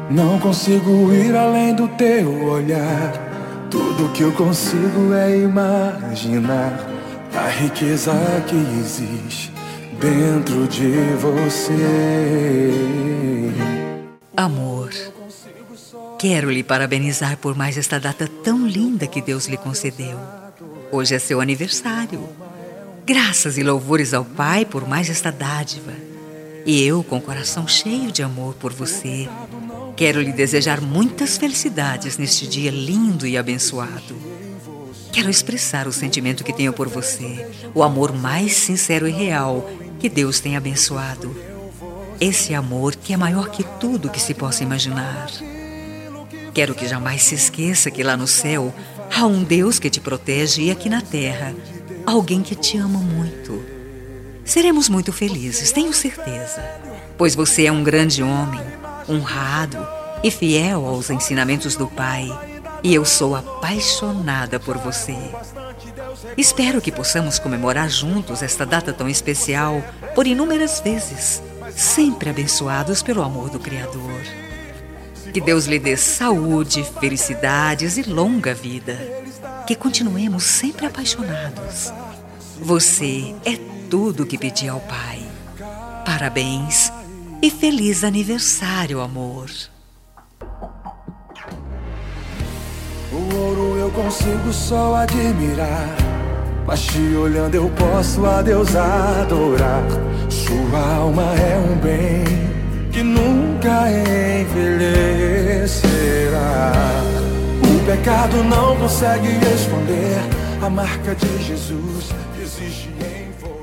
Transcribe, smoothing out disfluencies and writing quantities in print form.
Não consigo ir além do teu olhar. Tudo que eu consigo é imaginar a riqueza que existe dentro de você. Amor, quero lhe parabenizar por mais esta data tão linda que Deus lhe concedeu. Hoje é seu aniversário. Graças e louvores ao Pai por mais esta dádiva. E eu, com o coração cheio de amor por você, quero lhe desejar muitas felicidades neste dia lindo e abençoado. Quero expressar o sentimento que tenho por você, o amor mais sincero e real que Deus tem abençoado. Esse amor que é maior que tudo que se possa imaginar. Quero que jamais se esqueça que lá no céu há um Deus que te protege e aqui na terra, alguém que te ama muito. Seremos muito felizes, tenho certeza, pois você é um grande homem, honrado e fiel aos ensinamentos do Pai, e eu sou apaixonada por você. Espero que possamos comemorar juntos esta data tão especial por inúmeras vezes, sempre abençoados pelo amor do Criador. Que Deus lhe dê saúde, felicidades e longa vida. Que continuemos sempre apaixonados. Você é tudo o que pedi ao Pai. Parabéns e feliz aniversário, amor. O ouro eu consigo só admirar, mas te olhando eu posso a Deus adorar. Sua alma é um bem que nunca envelhecerá. O pecado não consegue esconder a marca de Jesus que existe em você.